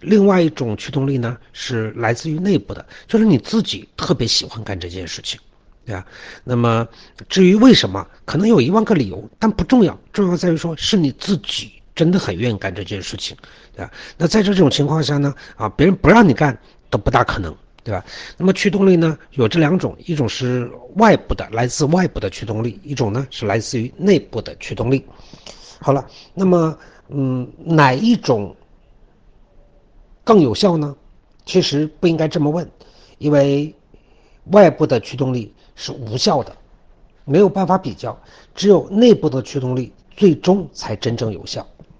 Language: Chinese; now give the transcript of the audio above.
另外一种驱动力呢是来自于内部的，就是你自己特别喜欢干这件事情，对吧？那么至于为什么，可能有10000个理由，但不重要，重要在于说是你自己真的很愿意干这件事情，对吧？那在这种情况下呢，别人不让你干都不大可能，对吧？那么驱动力呢有这两种，一种是外部的，来自外部的驱动力，一种呢是来自于内部的驱动力。好了，那么哪一种更有效呢？其实不应该这么问，因为外部的驱动力是无效的，没有办法比较，只有内部的驱动力最终才真正有效。